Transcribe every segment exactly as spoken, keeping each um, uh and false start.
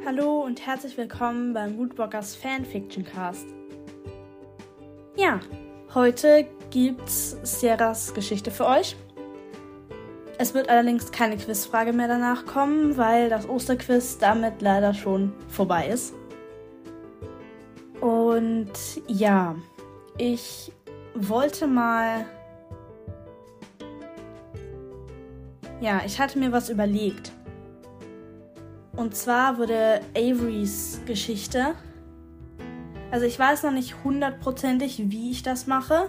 Hallo und herzlich willkommen beim Woodwalkers Fanfiction Cast. Ja, heute gibt's Sierras Geschichte für euch. Es wird allerdings keine Quizfrage mehr danach kommen, weil das Osterquiz damit leider schon vorbei ist. Und ja, ich wollte mal... Ja, ich hatte mir was überlegt. Und zwar wurde Averys Geschichte, also ich weiß noch nicht hundertprozentig, wie ich das mache,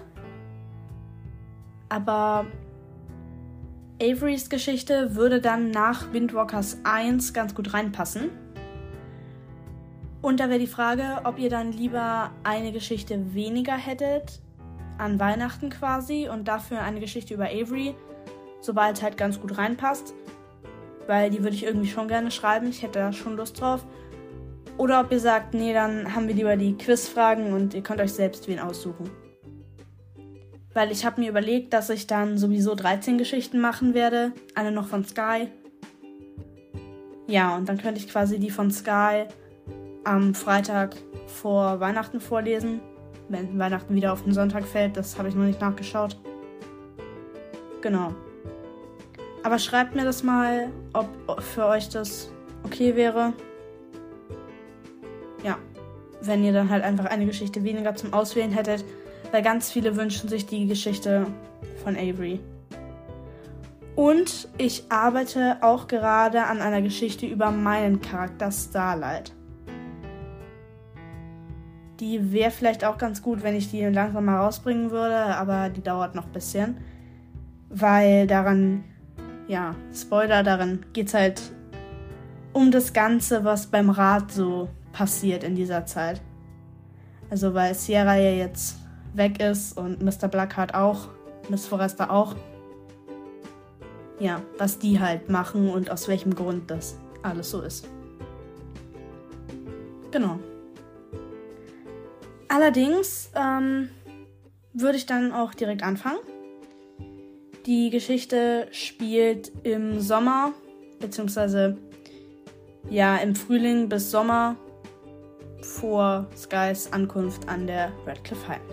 aber Averys Geschichte würde dann nach Windwalkers eins ganz gut reinpassen. Und da wäre die Frage, ob ihr dann lieber eine Geschichte weniger hättet, an Weihnachten quasi, und dafür eine Geschichte über Avery, sobald es halt ganz gut reinpasst. Weil die würde ich irgendwie schon gerne schreiben. Ich hätte da schon Lust drauf. Oder ob ihr sagt, nee, dann haben wir lieber die Quizfragen und ihr könnt euch selbst wen aussuchen. Weil ich habe mir überlegt, dass ich dann sowieso dreizehn Geschichten machen werde. Eine noch von Sky. Ja, und dann könnte ich quasi die von Sky am Freitag vor Weihnachten vorlesen. Wenn Weihnachten wieder auf den Sonntag fällt, das habe ich noch nicht nachgeschaut. Genau. Aber schreibt mir das mal, ob für euch das okay wäre. Ja, wenn ihr dann halt einfach eine Geschichte weniger zum Auswählen hättet, weil ganz viele wünschen sich die Geschichte von Avery. Und ich arbeite auch gerade an einer Geschichte über meinen Charakter Starlight. Die wäre vielleicht auch ganz gut, wenn ich die langsam mal rausbringen würde, aber die dauert noch ein bisschen. Weil daran... Ja, Spoiler, darin geht's halt um das Ganze, was beim Rat so passiert in dieser Zeit. Also weil Sierra ja jetzt weg ist und Mister Blackheart auch, Miss Forrester auch. Ja, was die halt machen und aus welchem Grund das alles so ist. Genau. Allerdings ähm, würde ich dann auch direkt anfangen. Die Geschichte spielt im Sommer, beziehungsweise ja im Frühling bis Sommer vor Skys Ankunft an der Redcliffe High.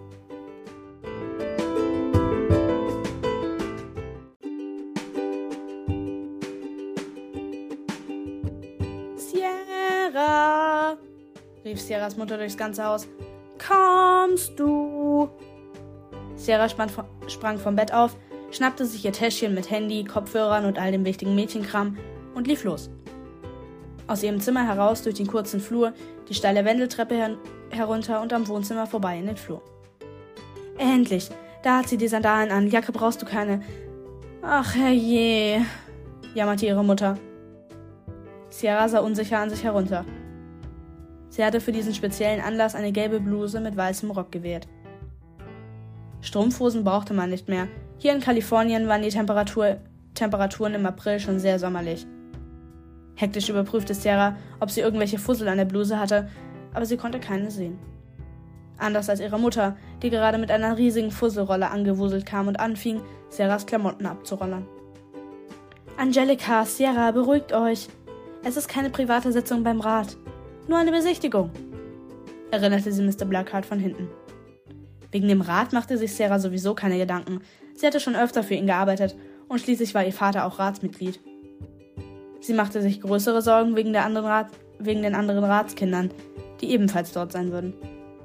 Sierra, rief Sierras Mutter durchs ganze Haus. Kommst du? Sierra sprang vom Bett auf, schnappte sich ihr Täschchen mit Handy, Kopfhörern und all dem wichtigen Mädchenkram und lief los. Aus ihrem Zimmer heraus durch den kurzen Flur, die steile Wendeltreppe her- herunter und am Wohnzimmer vorbei in den Flur. Endlich, da hat sie die Sandalen an, Jacke brauchst du keine. Ach herrje, jammerte ihre Mutter. Sierra sah unsicher an sich herunter. Sie hatte für diesen speziellen Anlass eine gelbe Bluse mit weißem Rock gewählt. Strumpfhosen brauchte man nicht mehr. Hier in Kalifornien waren die Temperatur, Temperaturen im April schon sehr sommerlich. Hektisch überprüfte Sierra, ob sie irgendwelche Fussel an der Bluse hatte, aber sie konnte keine sehen. Anders als ihre Mutter, die gerade mit einer riesigen Fusselrolle angewuselt kam und anfing, Sierras Klamotten abzurollern. Angelika, Sierra, beruhigt euch. Es ist keine private Sitzung beim Rat. Nur eine Besichtigung, erinnerte sie Mister Blackheart von hinten. Wegen dem Rat machte sich Sierra sowieso keine Gedanken. Sie hatte schon öfter für ihn gearbeitet und schließlich war ihr Vater auch Ratsmitglied. Sie machte sich größere Sorgen wegen, der anderen Rat, wegen den anderen Ratskindern, die ebenfalls dort sein würden.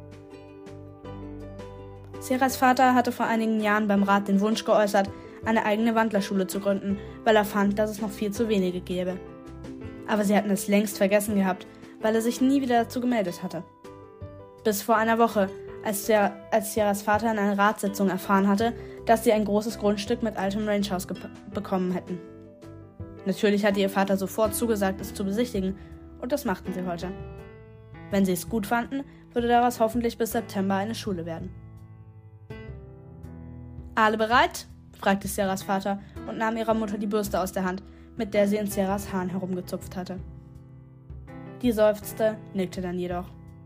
Sierras Vater hatte vor einigen Jahren beim Rat den Wunsch geäußert, eine eigene Wandlerschule zu gründen, weil er fand, dass es noch viel zu wenige gäbe. Aber sie hatten es längst vergessen gehabt, weil er sich nie wieder dazu gemeldet hatte. Bis vor einer Woche, als, der, als Sierras Vater in einer Ratssitzung erfahren hatte, dass sie ein großes Grundstück mit altem Rangehaus gep- bekommen hätten. Natürlich hatte ihr Vater sofort zugesagt, es zu besichtigen, und das machten sie heute. Wenn sie es gut fanden, würde daraus hoffentlich bis September eine Schule werden. Alle bereit? Fragte Sierras Vater und nahm ihrer Mutter die Bürste aus der Hand, mit der sie in Sierras Haaren herumgezupft hatte. Die seufzte, nickte dann jedoch.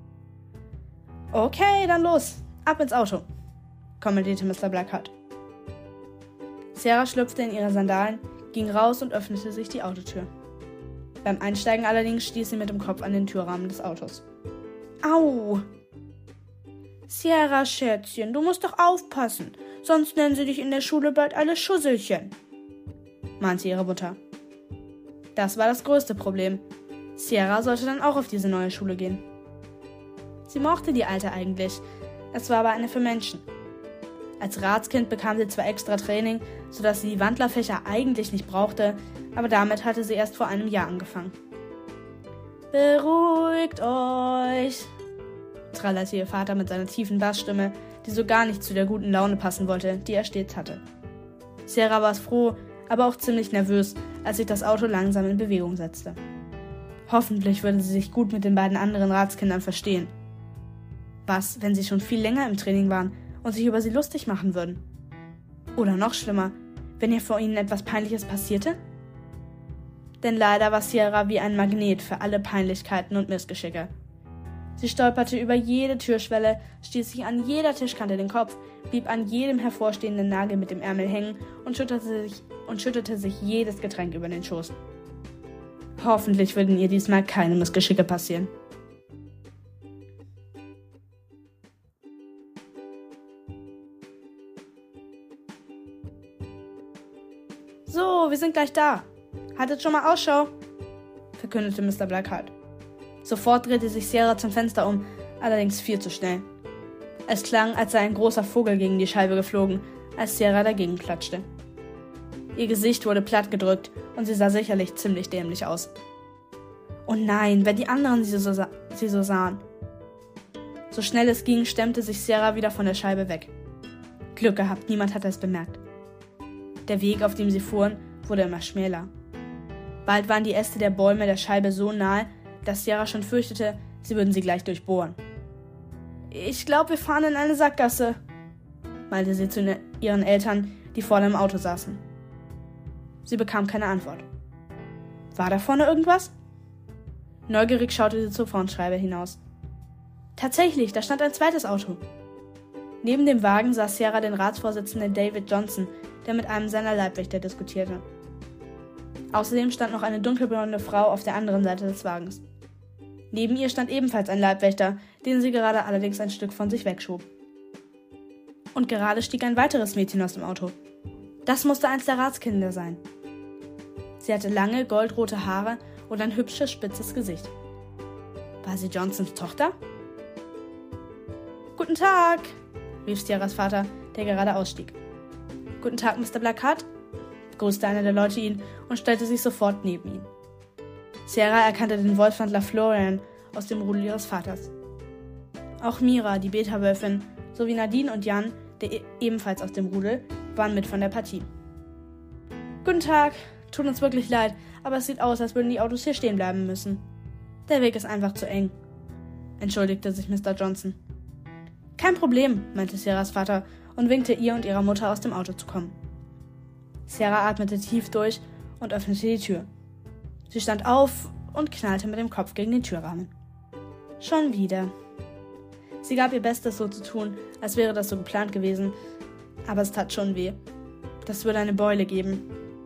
Okay, dann los, ab ins Auto, kommentierte Mister Blackheart. Sierra schlüpfte in ihre Sandalen, ging raus und öffnete sich die Autotür. Beim Einsteigen allerdings stieß sie mit dem Kopf an den Türrahmen des Autos. Au! Sierra, Schätzchen, du musst doch aufpassen, sonst nennen sie dich in der Schule bald alle Schusselchen, mahnte ihre Mutter. Das war das größte Problem. Sierra sollte dann auch auf diese neue Schule gehen. Sie mochte die alte eigentlich, es war aber eine für Menschen. Als Ratskind bekam sie zwar extra Training, sodass sie die Wandlerfächer eigentlich nicht brauchte, aber damit hatte sie erst vor einem Jahr angefangen. Beruhigt euch, trällerte ihr Vater mit seiner tiefen Bassstimme, die so gar nicht zu der guten Laune passen wollte, die er stets hatte. Sierra war froh, aber auch ziemlich nervös, als sich das Auto langsam in Bewegung setzte. Hoffentlich würde sie sich gut mit den beiden anderen Ratskindern verstehen. Was, wenn sie schon viel länger im Training waren und sich über sie lustig machen würden? Oder noch schlimmer, wenn ihr vor ihnen etwas Peinliches passierte? Denn leider war Sierra wie ein Magnet für alle Peinlichkeiten und Missgeschicke. Sie stolperte über jede Türschwelle, stieß sich an jeder Tischkante den Kopf, blieb an jedem hervorstehenden Nagel mit dem Ärmel hängen und schüttete sich, und schüttete sich jedes Getränk über den Schoß. Hoffentlich würden ihr diesmal keine Missgeschicke passieren. So, wir sind gleich da. Haltet schon mal Ausschau, verkündete Mister Blackheart. Sofort drehte sich Sierra zum Fenster um, allerdings viel zu schnell. Es klang, als sei ein großer Vogel gegen die Scheibe geflogen, als Sierra dagegen klatschte. Ihr Gesicht wurde plattgedrückt und sie sah sicherlich ziemlich dämlich aus. Oh nein, wenn die anderen sie so, sa- sie so sahen. So schnell es ging, stemmte sich Sierra wieder von der Scheibe weg. Glück gehabt, niemand hatte es bemerkt. Der Weg, auf dem sie fuhren, wurde immer schmäler. Bald waren die Äste der Bäume der Scheibe so nahe, dass Sierra schon fürchtete, sie würden sie gleich durchbohren. Ich glaube, wir fahren in eine Sackgasse, meinte sie zu ihren Eltern, die vorne im Auto saßen. Sie bekam keine Antwort. War da vorne irgendwas? Neugierig schaute sie zur Frontscheibe hinaus. Tatsächlich, da stand ein zweites Auto. Neben dem Wagen saß Sierra den Ratsvorsitzenden David Johnson, der mit einem seiner Leibwächter diskutierte. Außerdem stand noch eine dunkelblonde Frau auf der anderen Seite des Wagens. Neben ihr stand ebenfalls ein Leibwächter, den sie gerade allerdings ein Stück von sich wegschob. Und gerade stieg ein weiteres Mädchen aus dem Auto. Das musste eins der Ratskinder sein. Sie hatte lange, goldrote Haare und ein hübsches, spitzes Gesicht. War sie Johnsons Tochter? »Guten Tag«, rief Sierras Vater, der gerade ausstieg. »Guten Tag, Mister Blackheart«, grüßte einer der Leute ihn und stellte sich sofort neben ihn. Sierra erkannte den Wolfhandler Florian aus dem Rudel ihres Vaters. Auch Mira, die Beta-Wölfin, sowie Nadine und Jan, der e- ebenfalls aus dem Rudel, waren mit von der Partie. »Guten Tag, tut uns wirklich leid, aber es sieht aus, als würden die Autos hier stehen bleiben müssen. Der Weg ist einfach zu eng«, entschuldigte sich Mister Johnson. »Kein Problem«, meinte Sierras Vater und winkte ihr und ihrer Mutter aus dem Auto zu kommen. Sierra atmete tief durch und öffnete die Tür. Sie stand auf und knallte mit dem Kopf gegen den Türrahmen. Schon wieder. Sie gab ihr Bestes, so zu tun, als wäre das so geplant gewesen, aber es tat schon weh. Das würde eine Beule geben.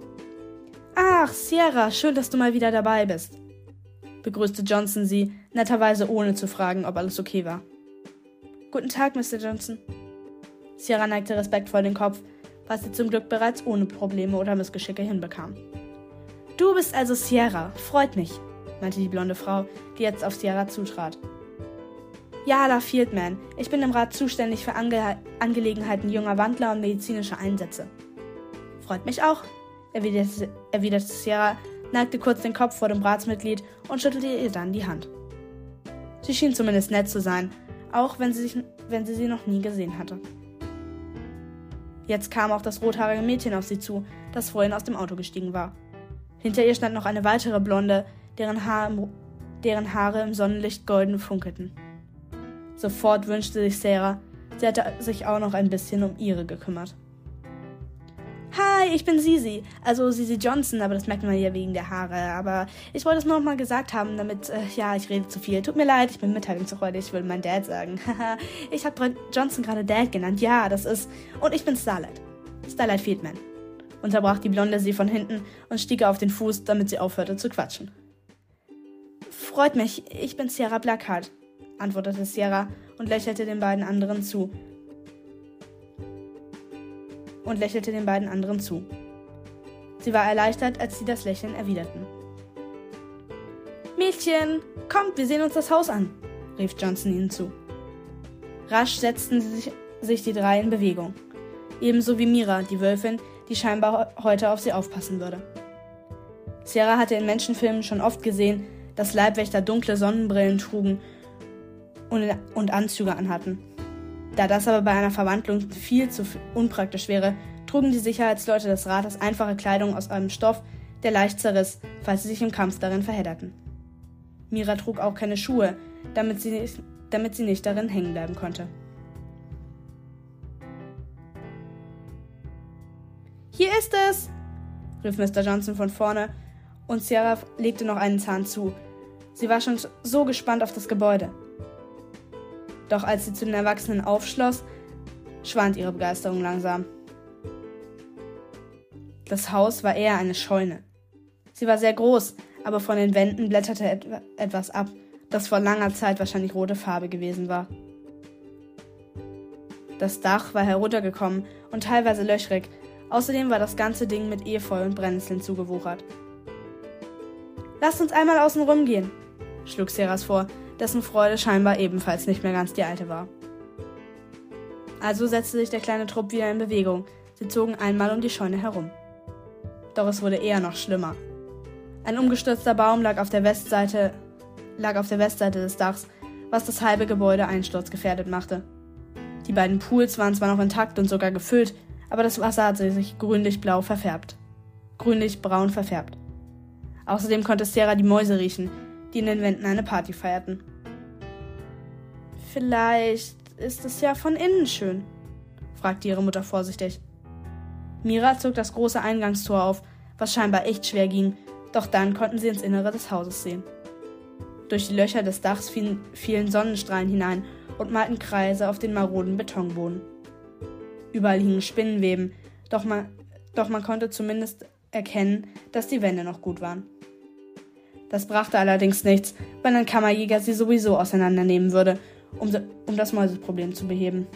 »Ach, Sierra, schön, dass du mal wieder dabei bist«, begrüßte Johnson sie, netterweise ohne zu fragen, ob alles okay war. »Guten Tag, Mister Johnson.« Sierra neigte respektvoll den Kopf, was sie zum Glück bereits ohne Probleme oder Missgeschicke hinbekam. »Du bist also Sierra, freut mich«, meinte die blonde Frau, die jetzt auf Sierra zutrat. »Ja, da Fieldman. Ich bin im Rat zuständig für Ange- Angelegenheiten junger Wandler und medizinische Einsätze.« »Freut mich auch«, erwiderte, erwiderte Sierra, neigte kurz den Kopf vor dem Ratsmitglied und schüttelte ihr dann die Hand. Sie schien zumindest nett zu sein, auch wenn sie, sich, wenn sie sie noch nie gesehen hatte. Jetzt kam auch das rothaarige Mädchen auf sie zu, das vorhin aus dem Auto gestiegen war. Hinter ihr stand noch eine weitere Blonde, deren, Haar im, deren Haare im Sonnenlicht golden funkelten. Sofort wünschte sich Sierra, sie hätte sich auch noch ein bisschen um ihre gekümmert. »Hi, ich bin Sisi, also Sisi Johnson, aber das merkt man ja wegen der Haare, aber ich wollte es nur noch mal gesagt haben, damit, äh, ja, ich rede zu viel. Tut mir leid, ich bin mitteilungsfreudig, ich würde mein Dad sagen. Haha, ich habe Johnson gerade Dad genannt, ja, das ist, und ich bin Starlight. Starlight Fieldman«, unterbrach die Blonde sie von hinten und stieg auf den Fuß, damit sie aufhörte zu quatschen. Freut mich, ich bin Sierra Blackheart, antwortete Sierra und lächelte den beiden anderen zu. Und lächelte den beiden anderen zu. Sie war erleichtert, als sie das Lächeln erwiderten. Mädchen, kommt, wir sehen uns das Haus an, rief Johnson ihnen zu. Rasch setzten sie sich, sich die drei in Bewegung. Ebenso wie Mira, die Wölfin, die scheinbar heute auf sie aufpassen würde. Sierra hatte in Menschenfilmen schon oft gesehen, dass Leibwächter dunkle Sonnenbrillen trugen und, und Anzüge anhatten. Da das aber bei einer Verwandlung viel zu unpraktisch wäre, trugen die Sicherheitsleute des Rates einfache Kleidung aus einem Stoff, der leicht zerriss, falls sie sich im Kampf darin verhedderten. Mira trug auch keine Schuhe, damit sie nicht, damit sie nicht darin hängen bleiben konnte. »Hier ist es«, rief Mister Johnson von vorne, und Sierra legte noch einen Zahn zu. Sie war schon so gespannt auf das Gebäude. Doch als sie zu den Erwachsenen aufschloss, schwand ihre Begeisterung langsam. Das Haus war eher eine Scheune. Sie war sehr groß, aber von den Wänden blätterte et- etwas ab, das vor langer Zeit wahrscheinlich rote Farbe gewesen war. Das Dach war heruntergekommen und teilweise löchrig. Außerdem war das ganze Ding mit Efeu und Brennnesseln zugewuchert. »Lasst uns einmal außen rumgehen«, schlug Seras vor, dessen Freude scheinbar ebenfalls nicht mehr ganz die alte war. Also setzte sich der kleine Trupp wieder in Bewegung. Sie zogen einmal um die Scheune herum. Doch es wurde eher noch schlimmer. Ein umgestürzter Baum lag auf der Westseite, lag auf der Westseite des Dachs, was das halbe Gebäude einsturzgefährdet machte. Die beiden Pools waren zwar noch intakt und sogar gefüllt, aber das Wasser hatte sich grünlich-blau verfärbt. Grünlich-braun verfärbt. Außerdem konnte Sierra die Mäuse riechen, die in den Wänden eine Party feierten. »Vielleicht ist es ja von innen schön«, fragte ihre Mutter vorsichtig. Mira zog das große Eingangstor auf, was scheinbar echt schwer ging, doch dann konnten sie ins Innere des Hauses sehen. Durch die Löcher des Dachs fielen, fielen Sonnenstrahlen hinein und malten Kreise auf den maroden Betonboden. Überall hingen Spinnenweben, doch man, doch man konnte zumindest erkennen, dass die Wände noch gut waren. Das brachte allerdings nichts, weil ein Kammerjäger sie sowieso auseinandernehmen würde, um, um das Mäuseproblem zu beheben.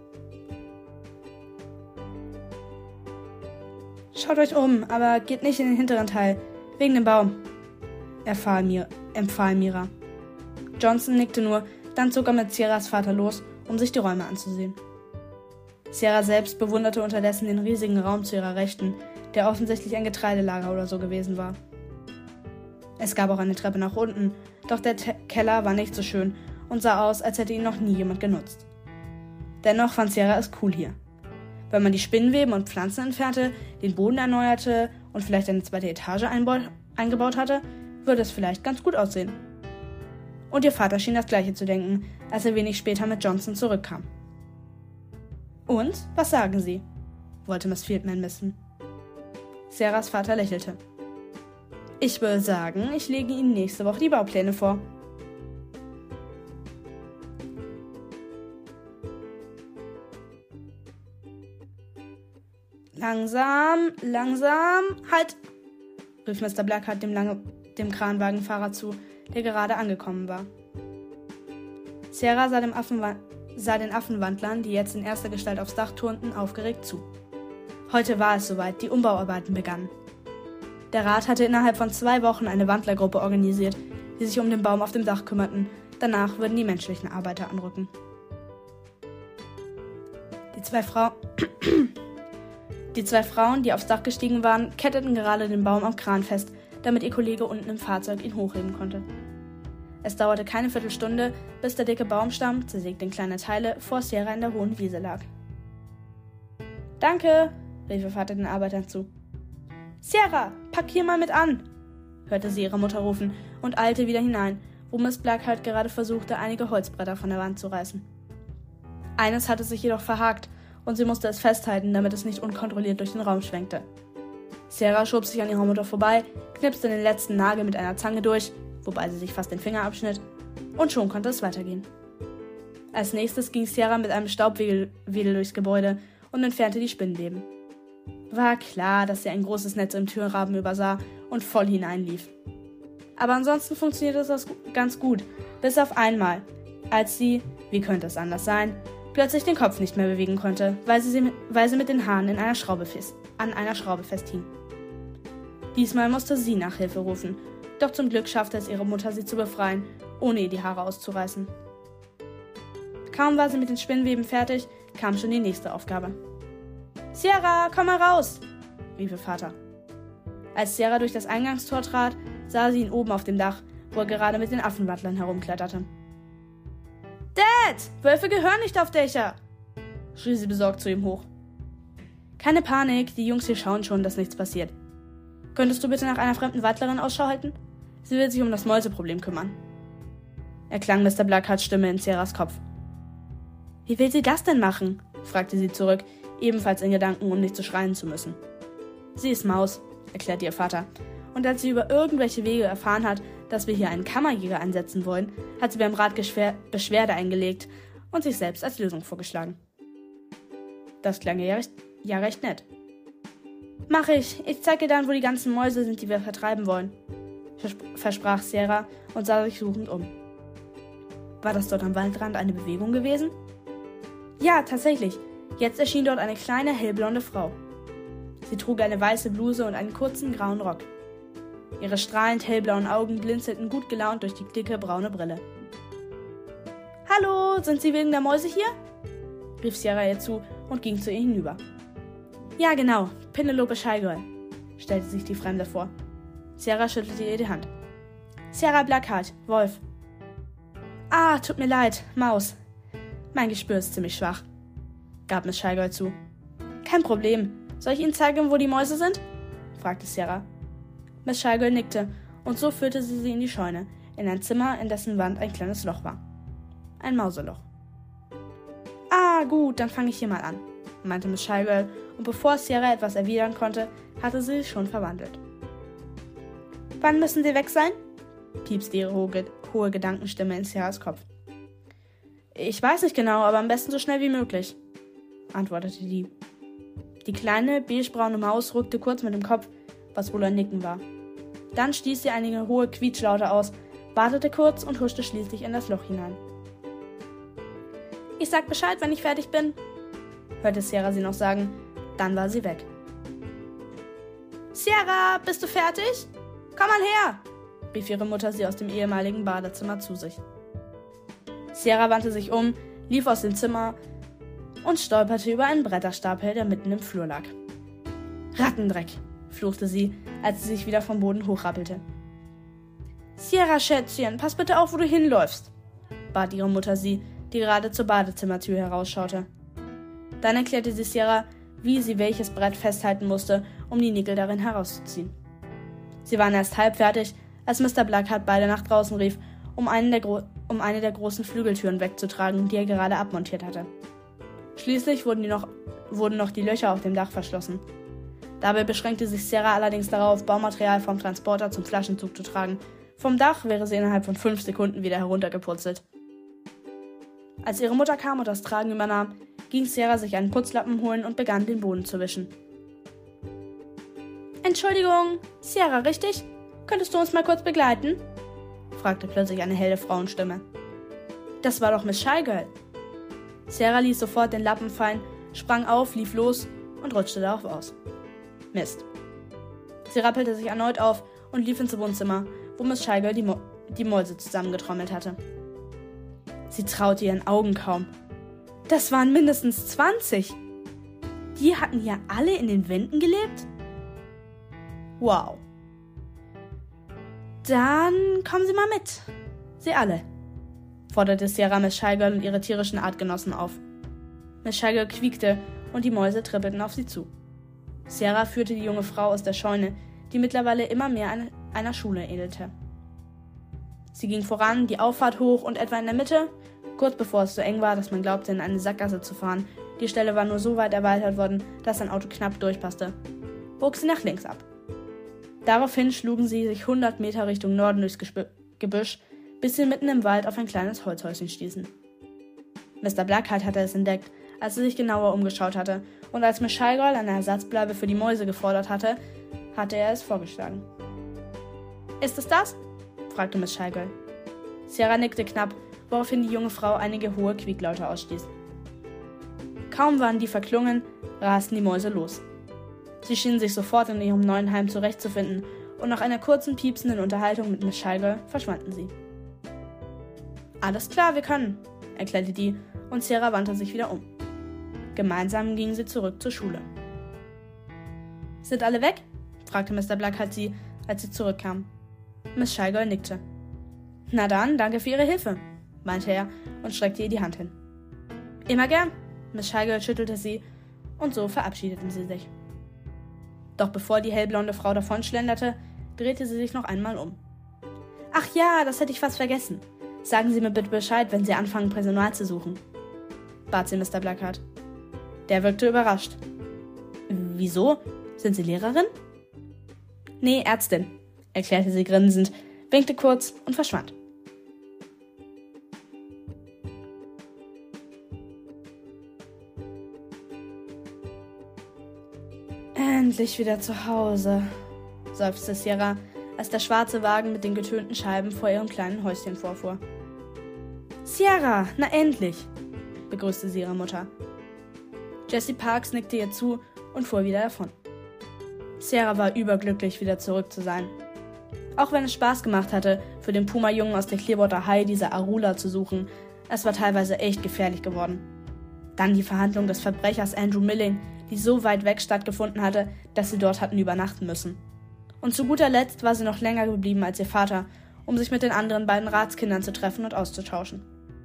»Schaut euch um, aber geht nicht in den hinteren Teil, wegen dem Baum«, empfahl, Mir- empfahl Mira. Johnson nickte nur, dann zog er mit Sierras Vater los, um sich die Räume anzusehen. Sierra selbst bewunderte unterdessen den riesigen Raum zu ihrer Rechten, der offensichtlich ein Getreidelager oder so gewesen war. Es gab auch eine Treppe nach unten, doch der Te- Keller war nicht so schön und sah aus, als hätte ihn noch nie jemand genutzt. Dennoch fand Sierra es cool hier. Wenn man die Spinnenweben und Pflanzen entfernte, den Boden erneuerte und vielleicht eine zweite Etage einbau- eingebaut hatte, würde es vielleicht ganz gut aussehen. Und ihr Vater schien das Gleiche zu denken, als er wenig später mit Johnson zurückkam. »Und, was sagen Sie?« wollte Miss Fieldman wissen. Sierras Vater lächelte. »Ich würde sagen, ich lege Ihnen nächste Woche die Baupläne vor.« »Langsam, langsam, halt«, rief Mister Blackheart dem, lange, dem Kranwagenfahrer zu, der gerade angekommen war. Sierra sah, dem Affenwa- sah den Affenwandlern, die jetzt in erster Gestalt aufs Dach turnten, aufgeregt zu. Heute war es soweit, die Umbauarbeiten begannen. Der Rat hatte innerhalb von zwei Wochen eine Wandlergruppe organisiert, die sich um den Baum auf dem Dach kümmerten. Danach würden die menschlichen Arbeiter anrücken. Die zwei, Frau- die zwei Frauen, die aufs Dach gestiegen waren, ketteten gerade den Baum am Kran fest, damit ihr Kollege unten im Fahrzeug ihn hochheben konnte. Es dauerte keine Viertelstunde, bis der dicke Baumstamm, zersägt in kleine Teile, vor Sierra in der hohen Wiese lag. »Danke«, rief ihr Vater den Arbeitern zu. »Sierra, pack hier mal mit an«, hörte sie ihre Mutter rufen und eilte wieder hinein, wo Miss Blackheart gerade versuchte, einige Holzbretter von der Wand zu reißen. Eines hatte sich jedoch verhakt und sie musste es festhalten, damit es nicht unkontrolliert durch den Raum schwenkte. Sierra schob sich an ihrer Mutter vorbei, knipste den letzten Nagel mit einer Zange durch, wobei sie sich fast den Finger abschnitt, und schon konnte es weitergehen. Als nächstes ging Sierra mit einem Staubwedel durchs Gebäude und entfernte die Spinnenweben. War klar, dass sie ein großes Netz im Türrahmen übersah und voll hineinlief. Aber ansonsten funktioniert das ganz gut, bis auf einmal, als sie, wie könnte es anders sein, plötzlich den Kopf nicht mehr bewegen konnte, weil sie, weil sie mit den Haaren in einer Schraube fest, an einer Schraube festhing. Diesmal musste sie nach Hilfe rufen, doch zum Glück schaffte es ihre Mutter, sie zu befreien, ohne ihr die Haare auszureißen. Kaum war sie mit den Spinnweben fertig, kam schon die nächste Aufgabe. »Sierra, komm mal raus«, rief ihr Vater. Als Sierra durch das Eingangstor trat, sah sie ihn oben auf dem Dach, wo er gerade mit den Affenwattlern herumkletterte. »Dad, Wölfe gehören nicht auf Dächer«, schrie sie besorgt zu ihm hoch. »Keine Panik, die Jungs hier schauen schon, dass nichts passiert. Könntest du bitte nach einer fremden Wattlerin Ausschau halten? Sie will sich um das Mäuseproblem kümmern.« Erklang Mister Blackhearts Stimme in Sierras Kopf. »Wie will sie das denn machen?« fragte sie zurück, ebenfalls in Gedanken, um nicht zu schreien zu müssen. »Sie ist Maus«, erklärte ihr Vater. Und als sie über irgendwelche Wege erfahren hat, dass wir hier einen Kammerjäger einsetzen wollen, hat sie beim Rat Geschwer- Beschwerde eingelegt und sich selbst als Lösung vorgeschlagen. Das klang ja recht, ja recht nett. »Mach ich. Ich zeig dir dann, wo die ganzen Mäuse sind, die wir vertreiben wollen«, versp- versprach Sierra und sah sich suchend um. War das dort am Waldrand eine Bewegung gewesen? Ja, tatsächlich. Jetzt erschien dort eine kleine, hellblonde Frau. Sie trug eine weiße Bluse und einen kurzen, grauen Rock. Ihre strahlend hellblauen Augen blinzelten gut gelaunt durch die dicke, braune Brille. »Hallo, sind Sie wegen der Mäuse hier?« rief Sierra ihr zu und ging zu ihr hinüber. »Ja, genau, Penelope Shygirl«, stellte sich die Fremde vor. Sierra schüttelte ihr die Hand. »Sierra Blackheart, Wolf.« »Ah, tut mir leid, Maus. Mein Gespür ist ziemlich schwach«, gab Miss Shygirl zu. »Kein Problem. Soll ich Ihnen zeigen, wo die Mäuse sind?« fragte Sierra. Miss Shygirl nickte, und so führte sie sie in die Scheune, in ein Zimmer, in dessen Wand ein kleines Loch war. Ein Mauseloch. »Ah, gut, dann fange ich hier mal an«, meinte Miss Shygirl, und bevor Sierra etwas erwidern konnte, hatte sie sich schon verwandelt. »Wann müssen Sie weg sein?« piepste ihre hohe, hohe Gedankenstimme in Sierras Kopf. »Ich weiß nicht genau, aber am besten so schnell wie möglich«, antwortete die. Die kleine, beigebraune Maus rückte kurz mit dem Kopf, was wohl ein Nicken war. Dann stieß sie einige hohe Quietschlaute aus, wartete kurz und huschte schließlich in das Loch hinein. »Ich sag Bescheid, wenn ich fertig bin«, hörte Sierra sie noch sagen. Dann war sie weg. »Sierra, bist du fertig? Komm mal her«, rief ihre Mutter sie aus dem ehemaligen Badezimmer zu sich. Sierra wandte sich um, lief aus dem Zimmer und stolperte über einen Bretterstapel, der mitten im Flur lag. »Rattendreck«, fluchte sie, als sie sich wieder vom Boden hochrappelte. »Sierra, Schätzchen, pass bitte auf, wo du hinläufst«, bat ihre Mutter sie, die gerade zur Badezimmertür herausschaute. Dann erklärte sie Sierra, wie sie welches Brett festhalten musste, um die Nickel darin herauszuziehen. Sie waren erst halb fertig, als Mister Blackheart beide nach draußen rief, um, einen der Gro- um eine der großen Flügeltüren wegzutragen, die er gerade abmontiert hatte. Schließlich wurden, die noch, wurden noch die Löcher auf dem Dach verschlossen. Dabei beschränkte sich Sierra allerdings darauf, Baumaterial vom Transporter zum Flaschenzug zu tragen. Vom Dach wäre sie innerhalb von fünf Sekunden wieder heruntergepurzelt. Als ihre Mutter kam und das Tragen übernahm, ging Sierra sich einen Putzlappen holen und begann, den Boden zu wischen. »Entschuldigung, Sierra, richtig? Könntest du uns mal kurz begleiten?« fragte plötzlich eine helle Frauenstimme. Das war doch Miss Shygirl. Sierra ließ sofort den Lappen fallen, sprang auf, lief los und rutschte darauf aus. Mist. Sie rappelte sich erneut auf und lief ins Wohnzimmer, wo Miss Shygirl die, Mo- die Mäuse zusammengetrommelt hatte. Sie traute ihren Augen kaum. Das waren mindestens zwanzig. Die hatten hier alle in den Wänden gelebt? Wow. Dann kommen Sie mal mit. Sie alle, forderte Sierra Miss Shygirl und ihre tierischen Artgenossen auf. Miss Shygirl quiekte und die Mäuse trippelten auf sie zu. Sierra führte die junge Frau aus der Scheune, die mittlerweile immer mehr an einer Schule ähnelte. Sie ging voran, die Auffahrt hoch und etwa in der Mitte, kurz bevor es so eng war, dass man glaubte, in eine Sackgasse zu fahren, die Stelle war nur so weit erweitert worden, dass ein Auto knapp durchpasste, bog sie nach links ab. Daraufhin schlugen sie sich hundert Meter Richtung Norden durchs Gespü- Gebüsch, bis sie mitten im Wald auf ein kleines Holzhäuschen stießen. Mister Blackheart hatte es entdeckt, als er sich genauer umgeschaut hatte, und als Miss Shygirl eine Ersatzbleibe für die Mäuse gefordert hatte, hatte er es vorgeschlagen. »Ist es das?« fragte Miss Schallgirl. Sierra nickte knapp, woraufhin die junge Frau einige hohe Quieklaute ausstieß. Kaum waren die verklungen, rasten die Mäuse los. Sie schienen sich sofort in ihrem neuen Heim zurechtzufinden, und nach einer kurzen piepsenden Unterhaltung mit Miss Schallgirl verschwanden sie. »Alles klar, wir können«, erklärte die, und Sierra wandte sich wieder um. Gemeinsam gingen sie zurück zur Schule. »Sind alle weg?« fragte Mister Blackhart sie, als sie zurückkam. Miss Schallgirl nickte. »Na dann, danke für Ihre Hilfe«, meinte er und streckte ihr die Hand hin. »Immer gern«, Miss Schallgirl schüttelte sie, und so verabschiedeten sie sich. Doch bevor die hellblonde Frau davonschlenderte, drehte sie sich noch einmal um. »Ach ja, das hätte ich fast vergessen. Sagen Sie mir bitte Bescheid, wenn Sie anfangen, Personal zu suchen«, bat sie Mister Blackhart. Der wirkte überrascht. »Wieso? Sind Sie Lehrerin?« »Nee, Ärztin«, erklärte sie grinsend, winkte kurz und verschwand. »Endlich wieder zu Hause«, seufzte Sierra, als der schwarze Wagen mit den getönten Scheiben vor ihrem kleinen Häuschen vorfuhr. »Sierra, na endlich«, begrüßte sie ihre Mutter. Jessie Parks nickte ihr zu und fuhr wieder davon. Sierra war überglücklich, wieder zurück zu sein. Auch wenn es Spaß gemacht hatte, für den Puma-Jungen aus der Clearwater High diese Arula zu suchen, es war teilweise echt gefährlich geworden. Dann die Verhandlung des Verbrechers Andrew Milling, die so weit weg stattgefunden hatte, dass sie dort hatten übernachten müssen. Und zu guter Letzt war sie noch länger geblieben als ihr Vater, um sich mit den anderen beiden Ratskindern zu treffen und auszutauschen.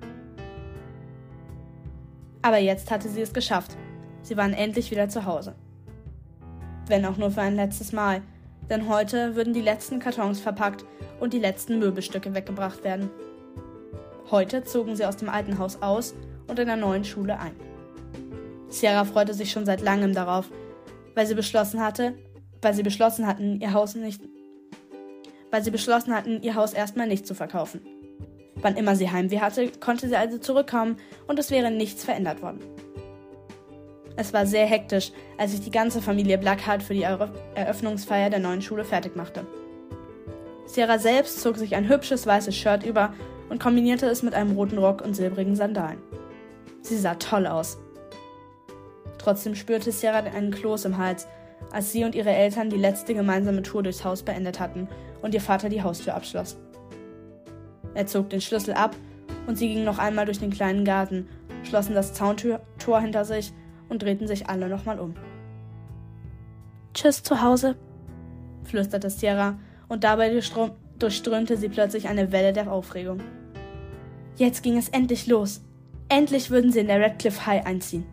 Aber jetzt hatte sie es geschafft. Sie waren endlich wieder zu Hause. Wenn auch nur für ein letztes Mal, denn heute würden die letzten Kartons verpackt und die letzten Möbelstücke weggebracht werden. Heute zogen sie aus dem alten Haus aus und in der neuen Schule ein. Sierra freute sich schon seit langem darauf, weil sie beschlossen hatte, weil sie beschlossen hatten, ihr Haus nicht, weil sie beschlossen hatten, ihr Haus erstmal nicht zu verkaufen. Wann immer sie Heimweh hatte, konnte sie also zurückkommen und es wäre nichts verändert worden. Es war sehr hektisch, als sich die ganze Familie Blackhart für die Eröffnungsfeier der neuen Schule fertig machte. Sierra selbst zog sich ein hübsches weißes Shirt über und kombinierte es mit einem roten Rock und silbrigen Sandalen. Sie sah toll aus. Trotzdem spürte Sierra einen Kloß im Hals, als sie und ihre Eltern die letzte gemeinsame Tour durchs Haus beendet hatten und ihr Vater die Haustür abschloss. Er zog den Schlüssel ab und sie gingen noch einmal durch den kleinen Garten, schlossen das Zauntor hinter sich und drehten sich alle nochmal um. »Tschüss zu Hause«, flüsterte Sierra, und dabei durchströmte sie plötzlich eine Welle der Aufregung. Jetzt ging es endlich los. Endlich würden sie in der Radcliffe High einziehen.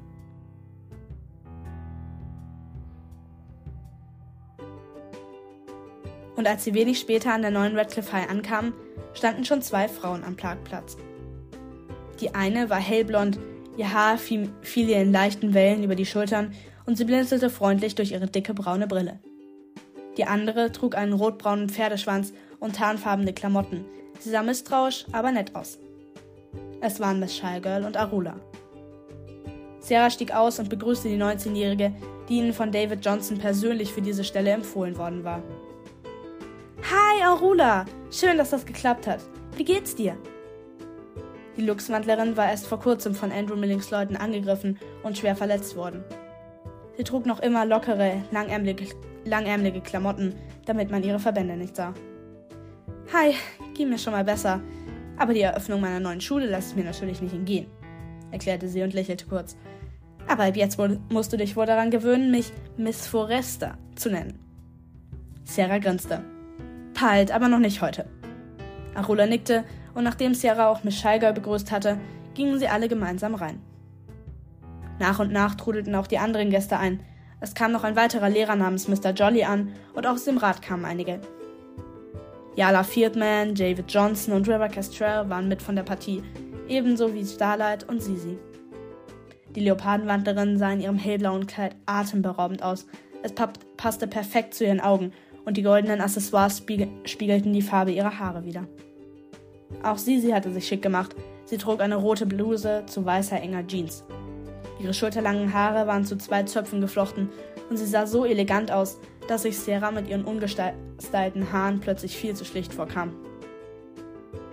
Und als sie wenig später an der neuen Radcliffe High ankamen, standen schon zwei Frauen am Parkplatz. Die eine war hellblond, ihr Haar fiel ihr in leichten Wellen über die Schultern und sie blinzelte freundlich durch ihre dicke braune Brille. Die andere trug einen rotbraunen Pferdeschwanz und tarnfarbene Klamotten. Sie sah misstrauisch, aber nett aus. Es waren Miss Schallgirl und Arula. Sierra stieg aus und begrüßte die neunzehnjährige, die ihnen von David Johnson persönlich für diese Stelle empfohlen worden war. »Hi, Arula! Schön, dass das geklappt hat. Wie geht's dir?« Die Luchswandlerin war erst vor kurzem von Andrew Millings Leuten angegriffen und schwer verletzt worden. Sie trug noch immer lockere, langärmelige, langärmelige Klamotten, damit man ihre Verbände nicht sah. »Hi, ging mir schon mal besser, aber die Eröffnung meiner neuen Schule lässt es mir natürlich nicht entgehen«, erklärte sie und lächelte kurz. »Aber ab jetzt musst du dich wohl daran gewöhnen, mich Miss Forrester zu nennen.« Sierra grinste. »Bald, aber noch nicht heute.« Arula nickte, und nachdem Sierra auch Miss Schallgirl begrüßt hatte, gingen sie alle gemeinsam rein. Nach und nach trudelten auch die anderen Gäste ein. Es kam noch ein weiterer Lehrer namens Mister Jolly an, und auch aus dem Rat kamen einige. Yala Fieldman, David Johnson und River Kestrel waren mit von der Partie, ebenso wie Starlight und Sisi. Die Leopardenwandlerin sah in ihrem hellblauen Kleid atemberaubend aus. Es passte perfekt zu ihren Augen, und die goldenen Accessoires spiegel- spiegelten die Farbe ihrer Haare wider. Auch Sisi hatte sich schick gemacht. Sie trug eine rote Bluse zu weißer, enger Jeans. Ihre schulterlangen Haare waren zu zwei Zöpfen geflochten und sie sah so elegant aus, dass sich Sierra mit ihren ungestylten Haaren plötzlich viel zu schlicht vorkam.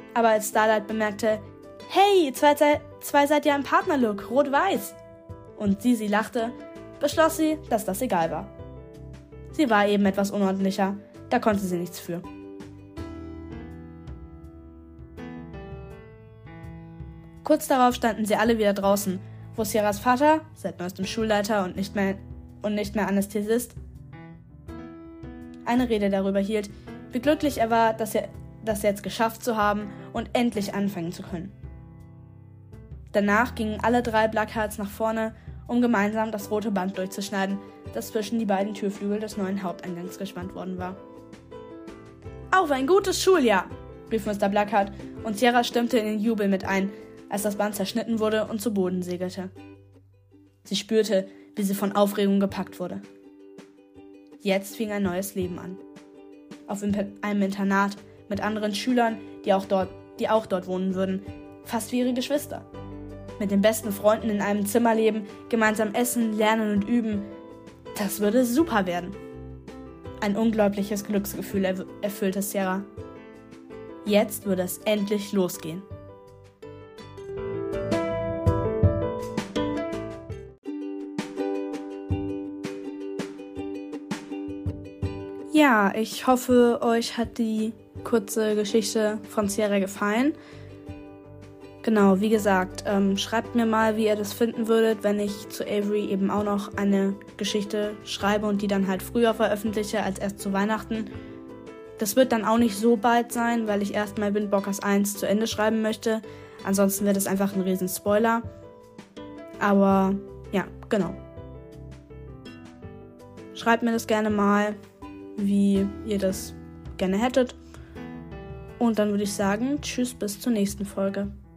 Aber als Starlight bemerkte, hey, ihr zwei, sei, zwei seid ja im Partnerlook, rot-weiß, und Sisi lachte, beschloss sie, dass das egal war. Sie war eben etwas unordentlicher, da konnte sie nichts für. Kurz darauf standen sie alle wieder draußen, wo Sierras Vater, seit neuestem Schulleiter und nicht mehr, und nicht mehr Anästhesist, eine Rede darüber hielt, wie glücklich er war, dass er das jetzt geschafft zu haben und endlich anfangen zu können. Danach gingen alle drei Blackhearts nach vorne, um gemeinsam das rote Band durchzuschneiden, das zwischen die beiden Türflügel des neuen Haupteingangs gespannt worden war. »Auf ein gutes Schuljahr«, rief Mister Blackheart, und Sierra stimmte in den Jubel mit ein, als das Band zerschnitten wurde und zu Boden segelte. Sie spürte, wie sie von Aufregung gepackt wurde. Jetzt fing ein neues Leben an. Auf einem Internat mit anderen Schülern, die auch dort, die auch dort wohnen würden, fast wie ihre Geschwister. Mit den besten Freunden in einem Zimmer leben, gemeinsam essen, lernen und üben. Das würde super werden. Ein unglaubliches Glücksgefühl erf- erfüllte Sierra. Jetzt würde es endlich losgehen. Ja, ich hoffe, euch hat die kurze Geschichte von Sierra gefallen. Genau, wie gesagt, ähm, schreibt mir mal, wie ihr das finden würdet, wenn ich zu Avery eben auch noch eine Geschichte schreibe und die dann halt früher veröffentliche, als erst zu Weihnachten. Das wird dann auch nicht so bald sein, weil ich erstmal Windwalkers eins zu Ende schreiben möchte. Ansonsten wird es einfach ein riesen Spoiler. Aber ja, genau. Schreibt mir das gerne mal, wie ihr das gerne hättet. Und dann würde ich sagen, tschüss, bis zur nächsten Folge.